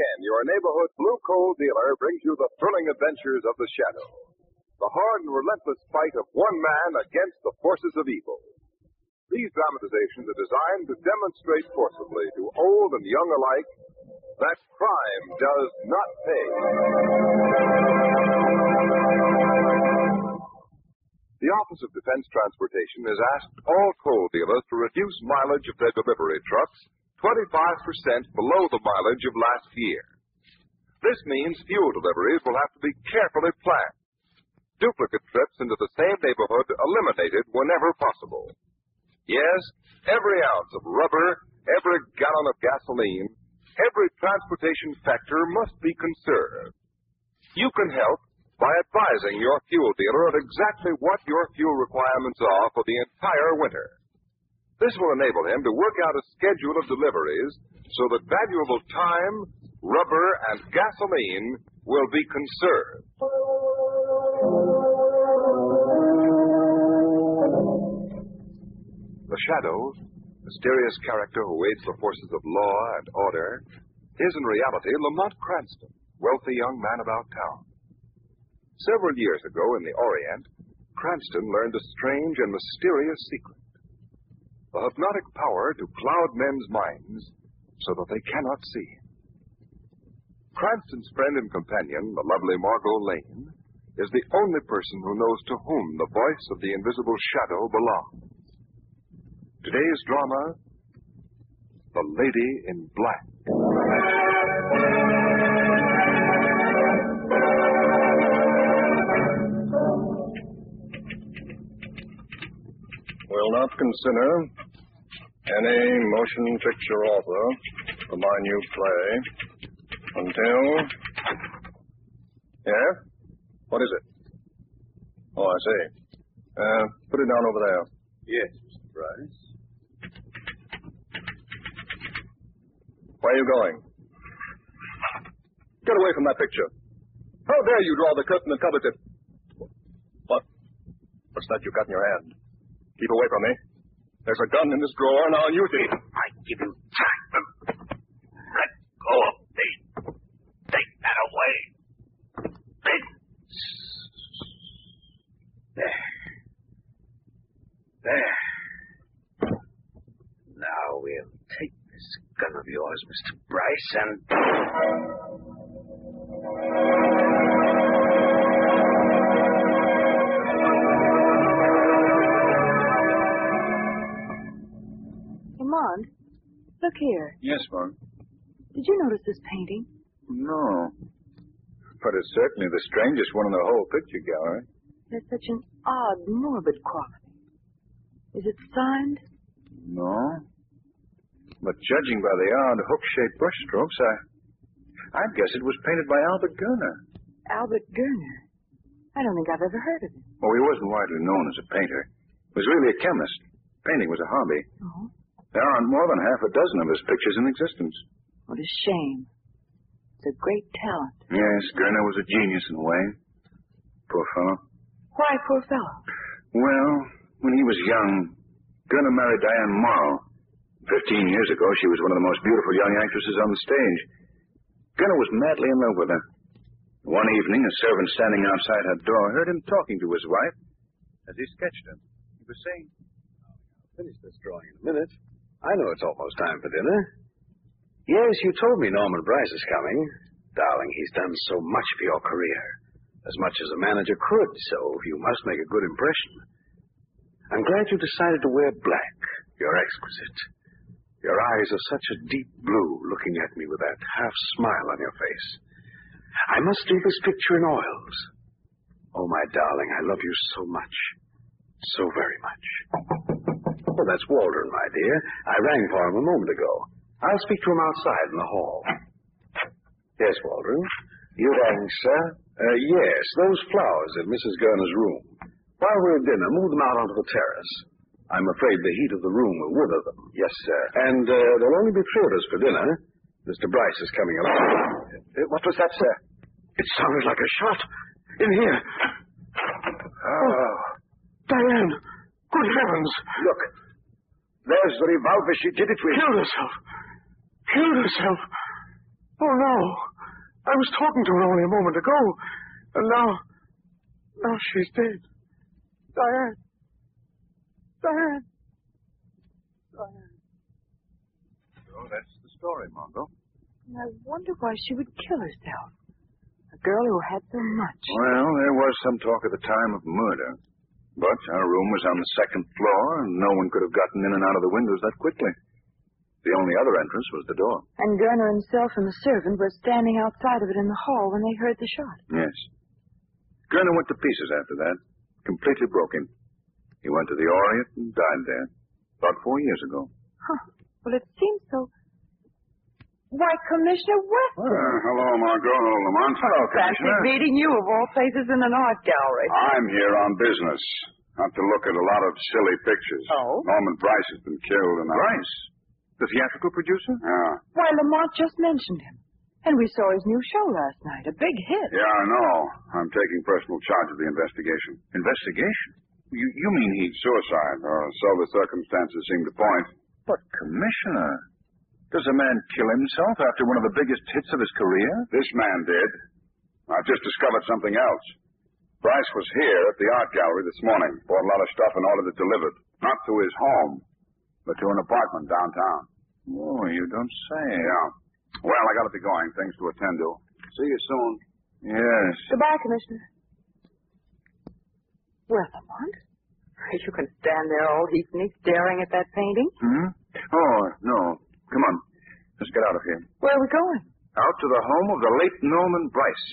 again, your neighborhood blue coal dealer brings you the thrilling adventures of the Shadow. The hard and relentless fight of one man against the forces of evil. These dramatizations are designed to demonstrate forcibly to old and young alike that crime does not pay. The Office of Defense Transportation has asked all coal dealers to reduce mileage of their delivery trucks 25% below the mileage of last year. This means fuel deliveries will have to be carefully planned. Duplicate trips into the same neighborhood eliminated whenever possible. Yes, every ounce of rubber, every gallon of gasoline, every transportation factor must be conserved. You can help by advising your fuel dealer of exactly what your fuel requirements are for the entire winter. This will enable him to work out a schedule of deliveries so that valuable time, rubber, and gasoline will be conserved. The Shadow, mysterious character who aids the forces of law and order, is in reality Lamont Cranston, wealthy young man about town. Several years ago in the Orient, Cranston learned a strange and mysterious secret. The hypnotic power to cloud men's minds so that they cannot see. Cranston's friend and companion, the lovely Margot Lane, is the only person who knows to whom the voice of the invisible Shadow belongs. Today's drama, The Lady in Black. Will not consider any motion picture offer for my new play until... Yeah? What is it? Oh, I see. Put it down over there. Yes, Mr. Bryce. Where are you going? Get away from that picture. How dare you draw the curtain that covers it? What? What's that you got in your hand? Keep away from me. There's a gun in this drawer, and I'll use it. I give you time. Let go of me. Take that away. There. Now we'll take this gun of yours, Mr. Bryce, and... Lamont, look here. Yes, Mom. Did you notice this painting? No. But it's certainly the strangest one in the whole picture gallery. There's such an odd, morbid quality. Is it signed? No. But judging by the odd hook-shaped brushstrokes, I'd guess it was painted by Albert Gerner. Albert Gerner? I don't think I've ever heard of him. Well, he wasn't widely known as a painter. He was really a chemist. Painting was a hobby. Oh? There aren't more than half a dozen of his pictures in existence. What a shame. It's a great talent. Yes, Gerner was a genius in a way. Poor fellow. Why poor fellow? Well, when he was young, Gerner married Diane Morrow. 15 years ago, she was one of the most beautiful young actresses on the stage. Gerner was madly in love with her. One evening, a servant standing outside her door heard him talking to his wife as he sketched her. He was saying, I'll finish this drawing in a minute. I know it's almost time for dinner. Yes, you told me Norman Bryce is coming. Darling, he's done so much for your career. As much as a manager could, so you must make a good impression. I'm glad you decided to wear black. You're exquisite. Your eyes are such a deep blue, looking at me with that half-smile on your face. I must do this picture in oils. Oh, my darling, I love you so much. So very much. Oh, that's Waldron, my dear. I rang for him a moment ago. I'll speak to him outside in the hall. Yes, Waldron. You rang, sir? Yes, those flowers in Mrs. Gerner's room. While we're at dinner, move them out onto the terrace. I'm afraid the heat of the room will wither them. Yes, sir. And there'll only be three of us for dinner. Mr. Bryce is coming along. What was that, sir? It sounded like a shot. In here. Oh. Diane. Good heavens. Look. There's the revolver she did it with. Killed herself. Oh, no. I was talking to her only a moment ago. And now she's dead. Diane. Diane. Diane. So that's the story, Margot. I wonder why she would kill herself. A girl who had so much. Well, there was some talk at the time of murder. But our room was on the second floor, and no one could have gotten in and out of the windows that quickly. The only other entrance was the door. And Gerner himself and the servant were standing outside of it in the hall when they heard the shot. Yes. Gerner went to pieces after that. Completely broken. He went to the Orient and died there. About 4 years ago. Huh. Well, it seems so. Why, Commissioner Weston. Hello, Margot. Hello, Lamont. Hello, Fancy Commissioner. meeting you, of all places, in an art gallery. I'm here on business. Not to look at a lot of silly pictures. Oh? Norman Bryce has been killed, and Bryce? The theatrical producer? Yeah. Why, Lamont just mentioned him. And we saw his new show last night. A big hit. Yeah, I know. I'm taking personal charge of the investigation. Investigation? You mean he... Suicide, or so the circumstances seem to point. But, Commissioner, does a man kill himself after one of the biggest hits of his career? This man did. I've just discovered something else. Bryce was here at the art gallery this morning. Bought a lot of stuff and ordered it delivered. Not to his home, but to an apartment downtown. Oh, you don't say. Yeah. Well, I gotta be going. Things to attend to. See you soon. Yes. Goodbye, Commissioner. Well, Lamont, you can stand there all evening staring at that painting. Hmm? Oh, no. Come on. Let's get out of here. Where are we going? Out to the home of the late Norman Bryce.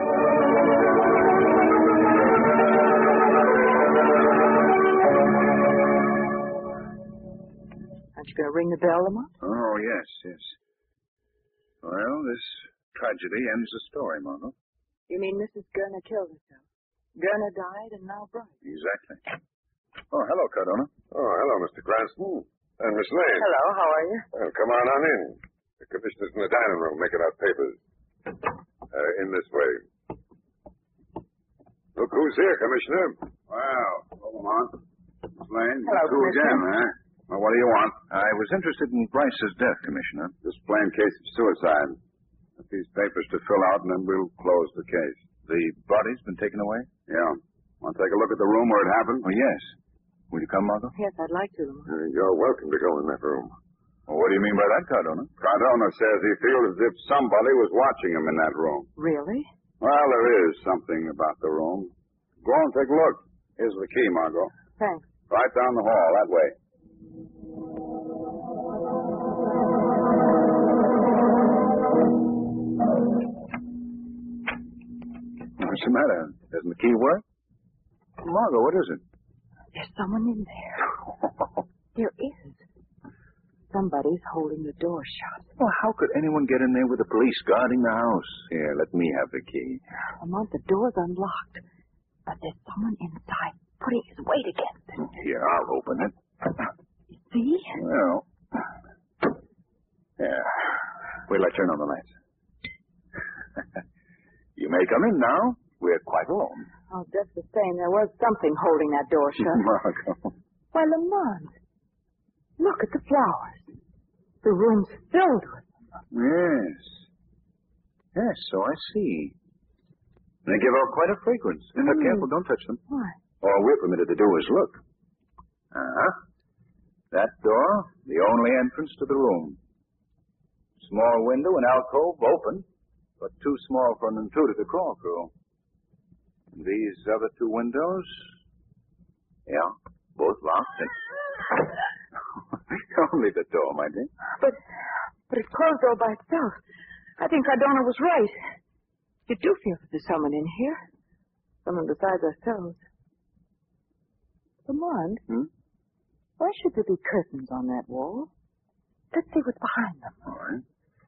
Aren't you going to ring the bell, Lamont? Oh, yes. Well, this tragedy ends the story, Margot. You mean Mrs. Gerner killed herself? Gerner died and now Bryce. Exactly. Oh, hello, Cardona. Oh, hello, Mr. Cranston. And Miss Lane. Hello, how are you? Well, come on in. The commissioner's in the dining room making out papers. In this way. Look who's here, Commissioner. Wow. Hello, Lamont. Miss Lane. Hello, You again, Commissioner. huh? Well, what do you want? I was interested in Bryce's death, Commissioner. Just plain case of suicide. Get these papers to fill out, and then we'll close the case. The body's been taken away? Yeah. Want to take a look at the room where it happened? Oh, yes. Will you come, Margot? Yes, I'd like to, Lamont. You're welcome to go in that room. Well, what do you mean by that, Cardona? Cardona says he feels as if somebody was watching him in that room. Really? Well, there is something about the room. Go on, take a look. Here's the key, Margot. Thanks. Right down the hall, that way. What's the matter? Doesn't the key work? Margot, what is it? There's someone in there. There is. Somebody's holding the door shut. Well, how could anyone get in there with the police guarding the house? Here, let me have the key. Lamont, the door's unlocked. But there's someone inside putting his weight against it. Here, I'll open it. See? Well, yeah. Wait till I turn on the lights. You may come in now. We're quite alone. Oh, just the same, there was something holding that door shut. Margot. Why, Lamont, look at the flowers. The room's filled with them. Yes. Yes, so I see. They give out quite a fragrance. Careful, don't touch them. Why? All we're permitted to do is look. Uh-huh. That door, the only entrance to the room. Small window and alcove open, but too small for an intruder to crawl through. These other two windows, yeah, both locked. Only the door, my dear. But it closed all by itself. I think Cardona was right. You do feel that there's someone in here. Someone besides ourselves. Lamont, why should there be curtains on that wall? Let's see what's behind them. All right.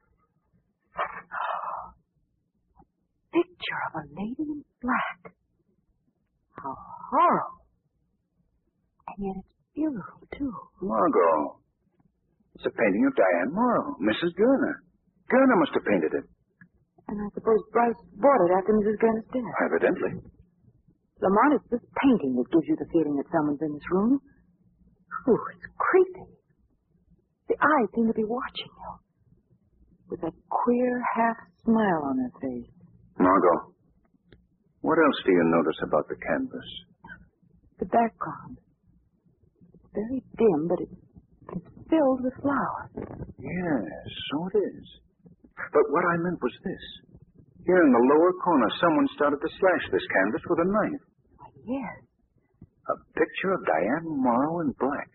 Picture of a lady in black. How horrible. And yet it's beautiful, too. Margot. It's a painting of Diane Morrow, Mrs. Gerner. Gerner must have painted it. And I suppose Bryce bought it after Mrs. Gerner's death. Evidently. Lamont, it's this painting that gives you the feeling that someone's in this room. Ooh, it's creepy. The eyes seem to be watching you. with that queer half-smile on her face. Margot, what else do you notice about the canvas? The background. It's very dim, but it's filled with flowers. Yes, so it is. But what I meant was this. Here in the lower corner, someone started to slash this canvas with a knife. Why, yes. A picture of Diane Morrow in black.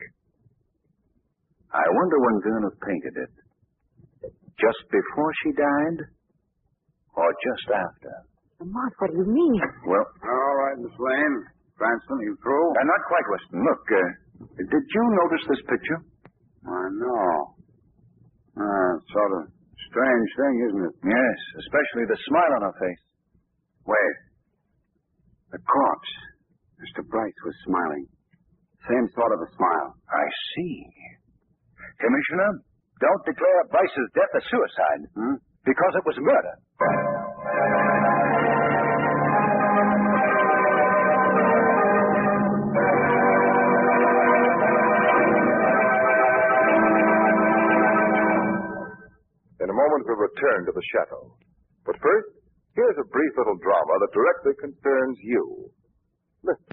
I wonder when Verna painted it. Just before she died? Or just after? Lamont, what do you mean? Well, All right, Miss Lane. Cranston, you through? not quite, Weston. Look, did you notice this picture? I know. Sort of strange thing, isn't it? Yes, especially the smile on her face. Wait. The corpse. Mr. Bryce was smiling. Same sort of a smile. I see. Commissioner, don't declare Bryce's death a suicide. Because it was murder. In a moment, we'll return to the chateau. But first, here's a brief little drama that directly concerns you. Listen.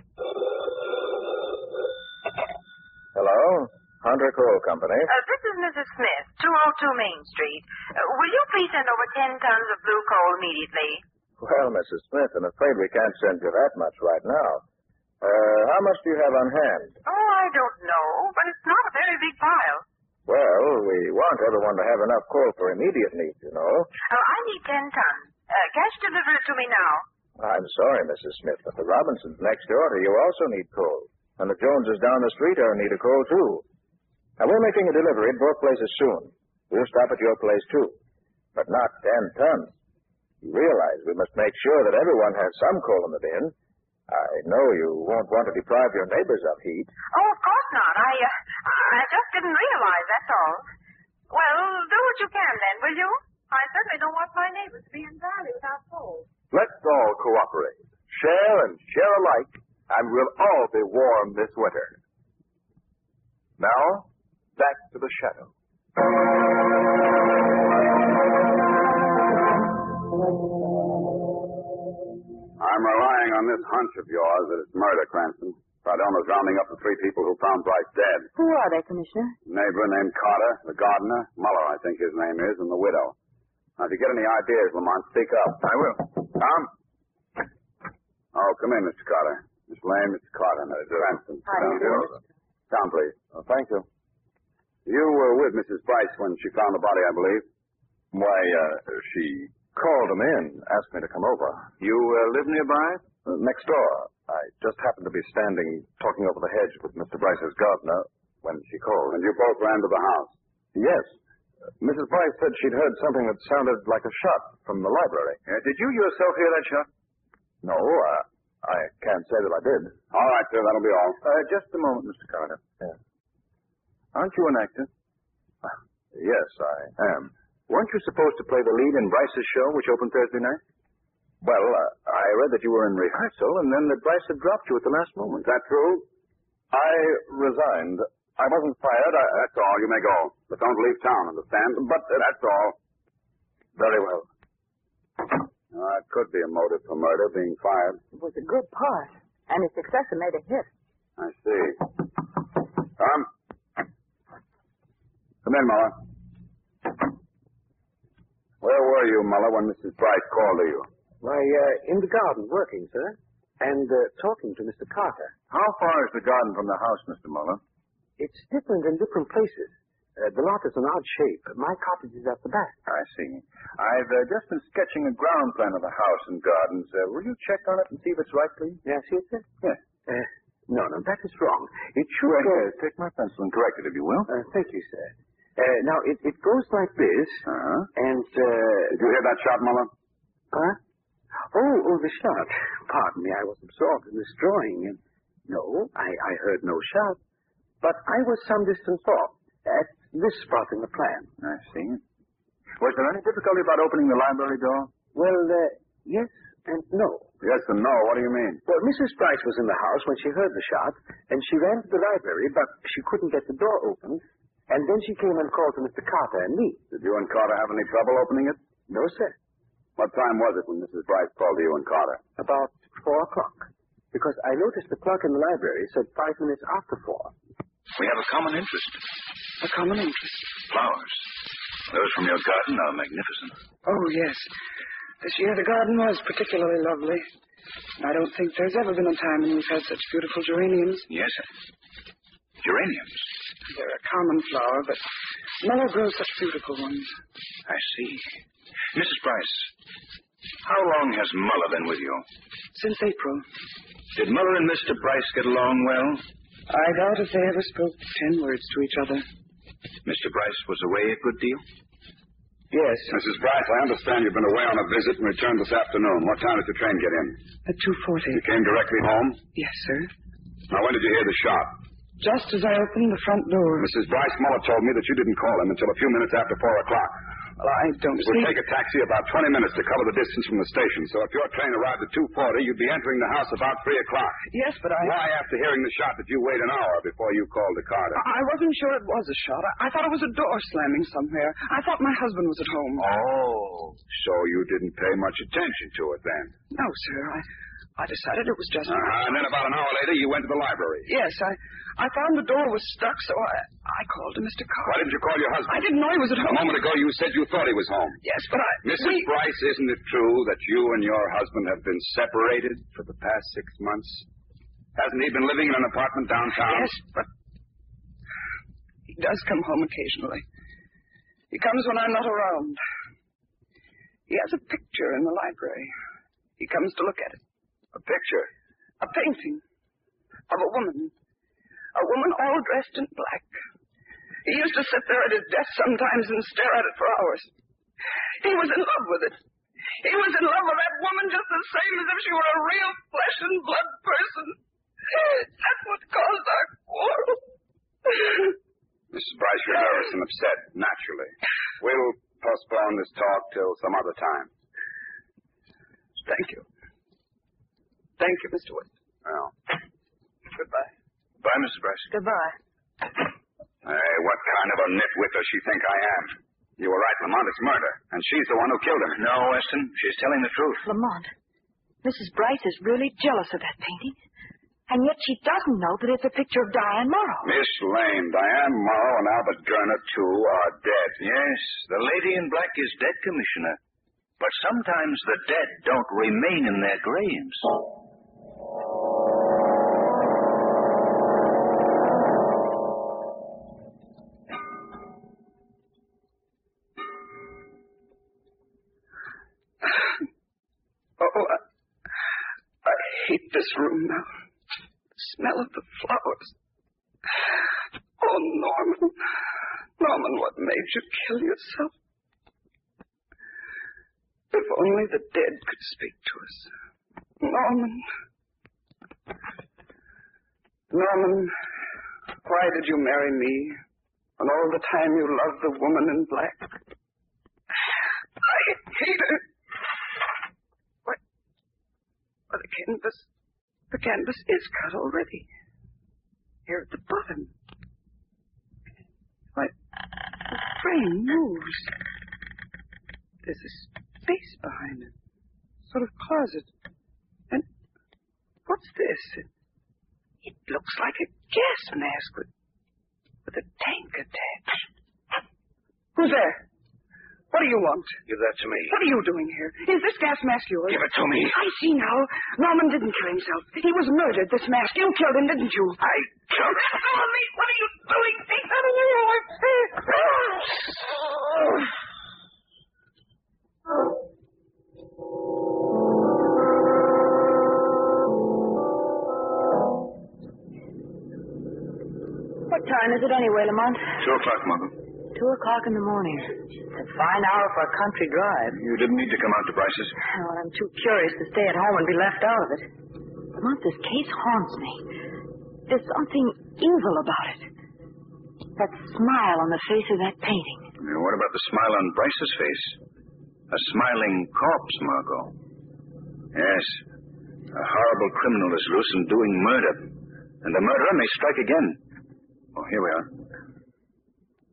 Hello? Hunter Coal Company. This is Mrs. Smith, 202 Main Street. Will you please send over 10 tons of blue coal immediately? Well, Mrs. Smith, I'm afraid we can't send you that much right now. How much do you have on hand? Oh, I don't know, but it's not a very big pile. Well, we want everyone to have enough coal for immediate needs, you know. I need 10 tons. Cash deliver it to me now. I'm sorry, Mrs. Smith, but the Robinsons next door to you also need coal. And the Joneses down the street are in need of coal, too. Now, we're making a delivery at both places soon. We'll stop at your place, too. But not 10 tons. You realize we must make sure that everyone has some coal in the bin. I know you won't want to deprive your neighbors of heat. Oh, of course not. I just didn't realize, that's all. Well, do what you can then, will you? I certainly don't want my neighbors to be in valley without coal. Let's all cooperate. Share and share alike, and we'll all be warm this winter. Now, back to the chateau. I'm relying on this hunch of yours that it's murder, Cranston. Sardona's rounding up the 3 people who found Bryce dead. Who are they, Commissioner? A neighbor named Carter, the gardener, Muller, I think his name is, and the widow. Now, if you get any ideas, Lamont, speak up. I will. Tom? Oh, come in, Mr. Carter. Miss Lane, Mr. Carter. Cranston. How do you do? Tom, please. Oh, thank you. You were with Mrs. Bryce when she found the body, I believe. Why, she called him in, asked me to come over. You live nearby? Next door. I just happened to be standing talking over the hedge with Mr. Bryce's gardener when she called. And you both ran to the house. Yes. Mrs. Bryce said she'd heard something that sounded like a shot from the library. Did you yourself hear that shot? No, I can't say that I did. All right, sir, that'll be all. Just a moment, Mr. Carter. Yeah. Aren't you an actor? Yes, I am. Weren't you supposed to play the lead in Bryce's show, which opened Thursday night? Well, I read that you were in rehearsal, and then that Bryce had dropped you at the last moment. Is that true? I resigned. I wasn't fired. That's all. You may go. But don't leave town, understand? But that's all. Very well. It could be a motive for murder, being fired. It was a good part, and his successor made a hit. I see. Tom? Come in, Muller. Where were you, Muller, when Mrs. Bryce called to you? Why, in the garden, working, sir. And talking to Mr. Carter. How far is the garden from the house, Mr. Muller? It's different in different places. The lot is an odd shape. My cottage is at the back. I see. I've just been sketching a ground plan of the house and gardens. Will you check on it and see if it's right, please? Yes, sir? Yes. No, that is wrong. It should go... Here, take my pencil and correct it, if you will. Thank you, sir. Now, it goes like this. Uh-huh. And, Did you hear that shot, Muller? Huh? Oh, the shot. Pardon me, I was absorbed in this drawing. And no, I heard no shot. But I was some distance off, at this spot in the plan. I see. Was there any difficulty about opening the library door? Well, yes and no. Yes and no. What do you mean? Well, Mrs. Bryce was in the house when she heard the shot, and she ran to the library, but she couldn't get the door open. And then she came and called to Mr. Carter and me. Did you and Carter have any trouble opening it? No, sir. What time was it when Mrs. Bryce called to you and Carter? About 4 o'clock. Because I noticed the clock in the library said 5 minutes after 4. We have a common interest. A common interest. Flowers. Those from your garden are magnificent. Oh, yes. This year the garden was particularly lovely. I don't think there's ever been a time when we've had such beautiful geraniums. Yes, sir. Geraniums. They're a common flower, but Muller grows such beautiful ones. I see. Mrs. Bryce, how long has Muller been with you? Since April. Did Muller and Mr. Bryce get along well? I doubt if they ever spoke 10 words to each other. Mr. Bryce was away a good deal? Yes. Mrs. Bryce, I understand you've been away on a visit and returned this afternoon. What time did the train get in? At 2:40. You came directly home? Yes, sir. Now, when did you hear the shot? Just as I opened the front door. Mrs. Bryce, Muller told me that you didn't call him until a few minutes after 4 o'clock. Well, I don't It see... would take a taxi about 20 minutes to cover the distance from the station, so if your train arrived at 2:40, you'd be entering the house about 3 o'clock. Yes, but I... Why, after hearing the shot, did you wait an hour before you called to Carter? I wasn't sure it was a shot. I thought it was a door slamming somewhere. I thought my husband was at home. Oh, so you didn't pay much attention to it then? No, sir. I decided it was just... And then about an hour later, you went to the library. Yes, I found the door was stuck, so I called to Mr. Carter. Why didn't you call your husband? I didn't know he was at A home. moment ago, you said you thought he was home. Yes, but Mrs. Bryce, isn't it true that you and your husband have been separated for the past 6 months? Hasn't he been living in an apartment downtown? Yes, but he does come home occasionally. He comes when I'm not around. He has a picture in the library. He comes to look at it. A picture? A painting of a woman. A woman all dressed in black. He used to sit there at his desk sometimes and stare at it for hours. He was in love with it. He was in love with that woman just the same as if she were a real flesh and blood person. That's what caused our quarrel. Mrs. Bryce, you're nervous and upset, naturally. We'll postpone this talk till some other time. Thank you. Thank you, Mr. Wood. Well. Goodbye. Bye, Mrs. Bryce. Goodbye. Hey, what kind of a nitwit does she think I am? You were right, Lamont. It's murder. And she's the one who killed him. No, Weston. She's telling the truth. Lamont, Mrs. Bryce is really jealous of that painting. And yet she doesn't know that it's a picture of Diane Morrow. Miss Lane, Diane Morrow and Albert Gurner, too, are dead. Yes, the lady in black is dead, Commissioner. But sometimes the dead don't remain in their graves. I hate this room now. The smell of the flowers. Oh, Norman. Norman, what made you kill yourself? If only the dead could speak to us. Norman. Norman, why did you marry me when all the time you loved the woman in black? I hate her. Well, the canvas is cut already. Here at the bottom. Why, the frame moves. There's a space behind it. Sort of closet. And what's this? It looks like a gas mask with a tank attached. Who's there? What do you want? Give that to me. What are you doing here? Is this gas mask yours? Give it to me. I see now. Norman didn't kill himself. He was murdered, this mask. You killed him, didn't you? I killed him. Norman, what are you doing? Take that away. What time is it anyway, Lamont? 2 o'clock, Mother. 2 o'clock in the morning. A fine hour for a country drive. You didn't need to come out to Bryce's. Well, I'm too curious to stay at home and be left out of it. Lamont, this case haunts me. There's something evil about it. That smile on the face of that painting. What about the smile on Bryce's face? A smiling corpse, Margot. Yes. A horrible criminal is loose and doing murder. And the murderer may strike again. Oh, here we are.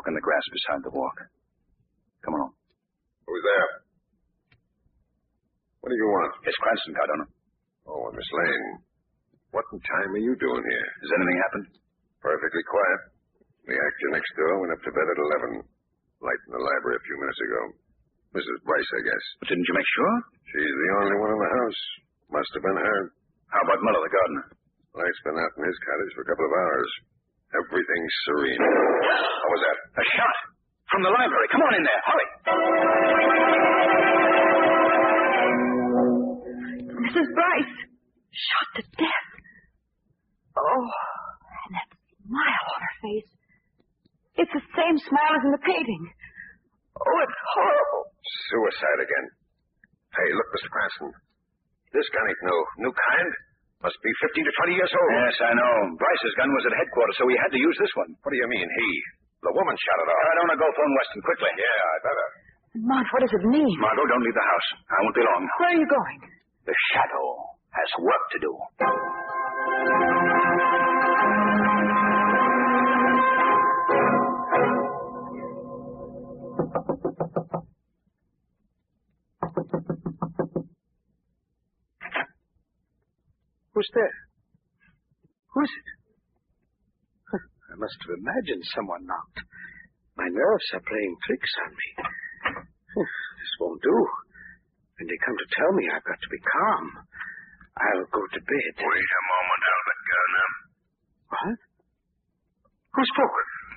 walk in the grass beside the walk. Come on. Who's there? What do you want? It's Cranston, Cardona. Oh, Miss Lane. What in time are you doing here? Has anything happened? Perfectly quiet. The actor next door went up to bed at 11. Light in the library a few minutes ago. Mrs. Bryce, I guess. But didn't you make sure? She's the only one in the house. Must have been her. How about Muller, the gardener? Light's been out in his cottage for a couple of hours. Everything's serene. What was that? A shot! From the library. Come on in there. Hurry! Mrs. Bryce, shot to death. Oh, and that smile on her face. It's the same smile as in the painting. Oh, it's horrible. Suicide again. Hey, look, Mr. Cranston. This gun ain't no new kind. Must be 15 to 20 years old. Yes, I know. Bryce's gun was at headquarters, so he had to use this one. What do you mean, he? The woman shot it off. I don't want to go phone Weston quickly. Yeah, I'd better. Mont, what does it mean? Margot, don't leave the house. I won't be long. Where are you going? The shadow has work to do. Who's there? Who is it? I must have imagined someone knocked. My nerves are playing tricks on me. This won't do. When they come to tell me I've got to be calm, I'll go to bed. Wait a moment, Albert Gurner. What? Who spoke?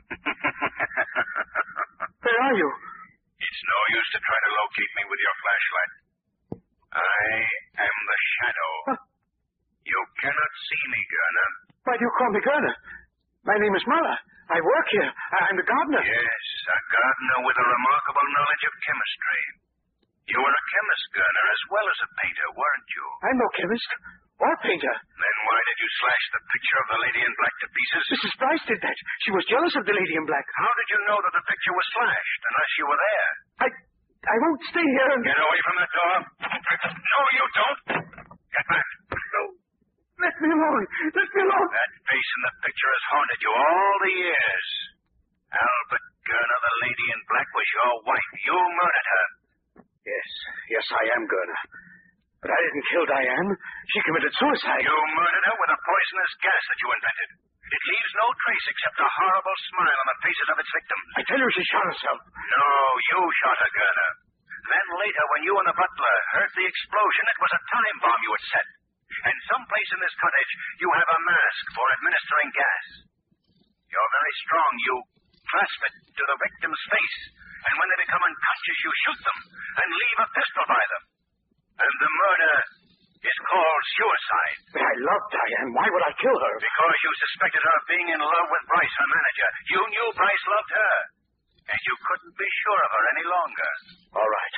Where are you? It's no use to try to locate me with your flashlight. I am the shadow. Huh? You cannot see me, Gurner. Why do you call me Gurner? My name is Muller. I work here. I'm the gardener. Yes, a gardener with a remarkable knowledge of chemistry. You were a chemist, Gurner, as well as a painter, weren't you? I'm no chemist or painter. Then why did you slash the picture of the lady in black to pieces? Mrs. Bryce did that. She was jealous of the lady in black. How did you know that the picture was slashed, unless you were there? I won't stay here and... Get away from that door. No, you don't. Get back. No. Let me alone. Let me alone. That face in the picture has haunted you all the years. Albert Gurner, the lady in black, was your wife. You murdered her. Yes, I am Gurner. But I didn't kill Diane. She committed suicide. You murdered her with a poisonous gas that you invented. It leaves no trace except a horrible smile on the faces of its victims. I tell you she shot herself. No, you shot her, Gurner. Then later, when you and the butler heard the explosion, it was a time bomb you had set. And someplace in this cottage, you have a mask for administering gas. You're very strong. You clasp it to the victim's face, and when they become unconscious, you shoot them and leave a pistol by them. And the murder is called suicide. But I love Diane. Why would I kill her? Because you suspected her of being in love with Bryce, her manager. You knew Bryce loved her, and you couldn't be sure of her any longer. All right.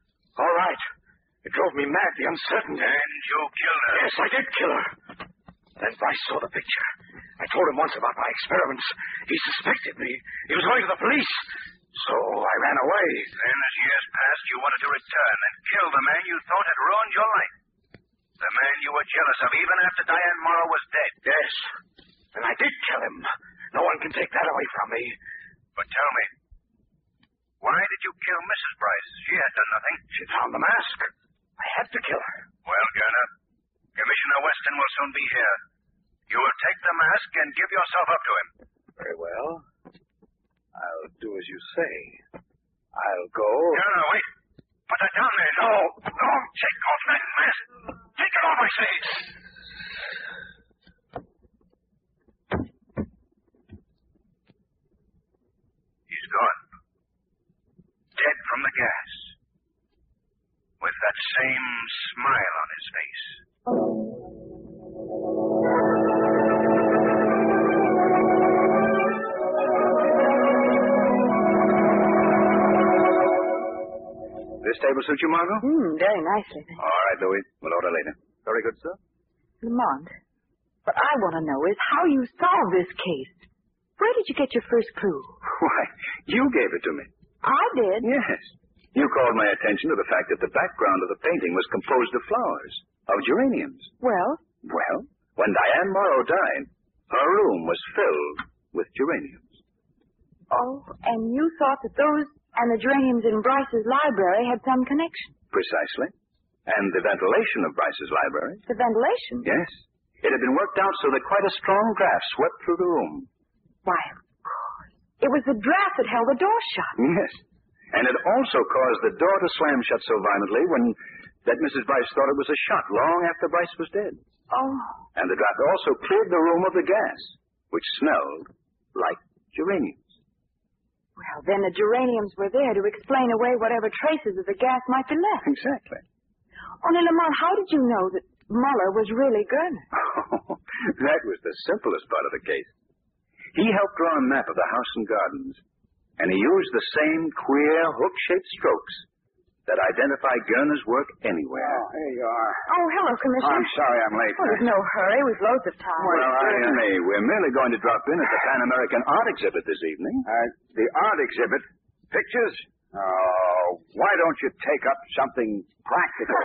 It drove me mad, the uncertainty. And you killed her. Yes, I did kill her. Then Bryce saw the picture. I told him once about my experiments. He suspected me. He was going to the police. So I ran away. Then, as years passed, you wanted to return and kill the man you thought had ruined your life. The man you were jealous of even after Diane Morrow was dead. Yes. And I did kill him. No one can take that away from me. But tell me, why did you kill Mrs. Bryce? She had done nothing. She found the mask. I had to kill her. Well, Gurner, Commissioner Weston will soon be here. You will take the mask and give yourself up to him. Very well. I'll do as you say. I'll go. Gurner, wait. Put that down there. No. Take off that mask. Take it off, I say. He's gone. Dead from the gas. With that same smile on his face. This table suit you, Margot? Very nicely. All right, Louis. We'll order later. Very good, sir. Lamont, what I want to know is how you solved this case. Where did you get your first clue? Why, you gave it to me. I did. Yes. You called my attention to the fact that the background of the painting was composed of flowers, of geraniums. Well? Well, when Diane Morrow died, her room was filled with geraniums. Oh, and you thought that those and the geraniums in Bryce's library had some connection. Precisely. And the ventilation of Bryce's library. The ventilation? Yes. It had been worked out so that quite a strong draft swept through the room. Why, of course. It was the draft that held the door shut. Yes. And it also caused the door to slam shut so violently that Mrs. Bryce thought it was a shot long after Bryce was dead. Oh. And the draft also cleared the room of the gas, which smelled like geraniums. Well, then the geraniums were there to explain away whatever traces of the gas might be left. Exactly. Only, Lamont, how did you know that Muller was really Gerner? Oh, that was the simplest part of the case. He helped draw a map of the house and gardens, and he used the same queer, hook-shaped strokes that identify Gerner's work anywhere. Oh, here you are. Oh, hello, Commissioner. I'm sorry I'm late. Oh, there's no hurry. We've loads of time. Well, honey, we're merely going to drop in at the Pan American Art Exhibit this evening. The art exhibit? Pictures? Oh, why don't you take up something practical?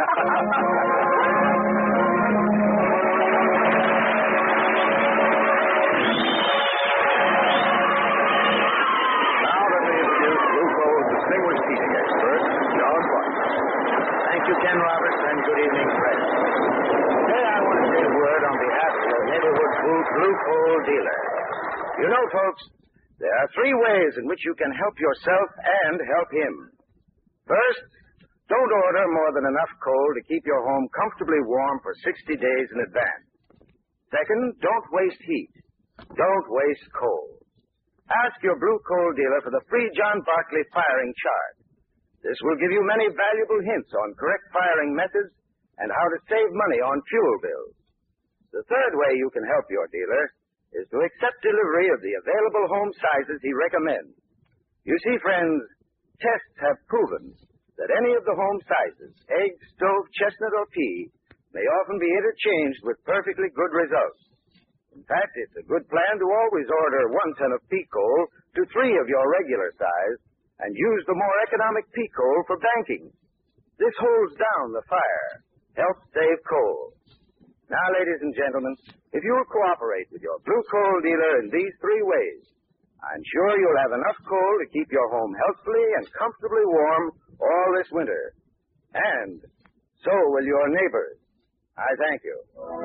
Now let me introduce Blue Coal's distinguished heating expert, John White. Thank you, Ken Roberts, and good evening, friends. Today I want to say a word on behalf of your neighborhood Blue Coal dealer. You know, folks, there are three ways in which you can help yourself and help him. First, don't order more than enough coal to keep your home comfortably warm for 60 days in advance. Second, don't waste heat. Don't waste coal. Ask your Blue Coal dealer for the free John Barkley firing chart. This will give you many valuable hints on correct firing methods and how to save money on fuel bills. The third way you can help your dealer is to accept delivery of the available home sizes he recommends. You see, friends, tests have proven that any of the home sizes, egg, stove, chestnut, or pea, may often be interchanged with perfectly good results. In fact, it's a good plan to always order 1 ton of pea coal to 3 of your regular size and use the more economic pea coal for banking. This holds down the fire, helps save coal. Now, ladies and gentlemen, if you'll cooperate with your Blue Coal dealer in these 3 ways, I'm sure you'll have enough coal to keep your home healthfully and comfortably warm all this winter. And so will your neighbors. I thank you.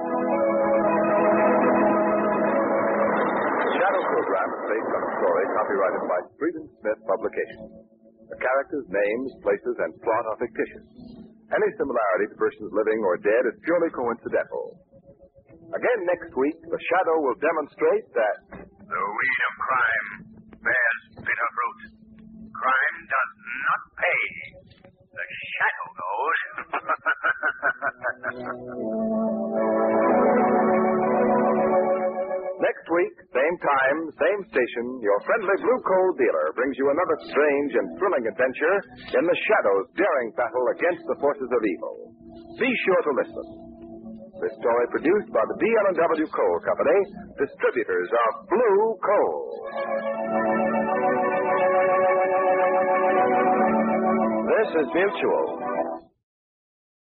The Shadow program is based on a story copyrighted by Street and Smith Publications. The characters, names, places, and plot are fictitious. Any similarity to persons living or dead is purely coincidental. Again next week, the Shadow will demonstrate that the weed of crime bears bitter fruit. Crime does not pay. The Shadow knows. Next week, same time, same station, your friendly Blue Coal dealer brings you another strange and thrilling adventure in the Shadow's daring battle against the forces of evil. Be sure to listen. This story produced by the DL&W Coal Company, distributors of Blue Coal. This is Mutual.